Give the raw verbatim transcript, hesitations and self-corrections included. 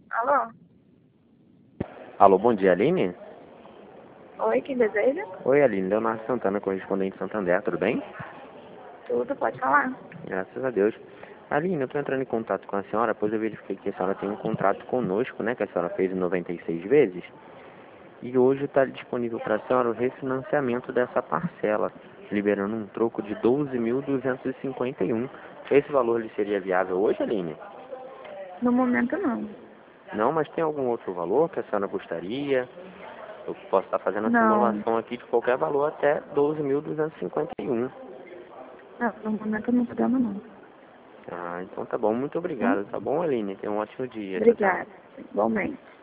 Alô? Alô, bom dia, Aline? Oi, quem deseja? Oi, Aline, Leonardo Santana, correspondente Santander, tudo bem? Tudo, pode falar. Graças a Deus. Aline, eu estou entrando em contato com a senhora, pois eu verifiquei que a senhora tem um contrato conosco, né, que a senhora fez em noventa e seis vezes, e hoje está disponível para a senhora o refinanciamento dessa parcela, liberando um troco de doze mil duzentos e cinquenta e um. Esse valor lhe seria viável hoje, Aline? No momento, não. Não, mas tem algum outro valor que a senhora gostaria? Eu posso estar fazendo a Não, simulação aqui de qualquer valor até doze mil duzentos e cinquenta e um. não, no momento não podemos, não. Ah, então tá bom. Muito Tá? obrigado, tá bom, Aline? Tenha um ótimo dia. Tchau, tchau. Obrigada. Igualmente.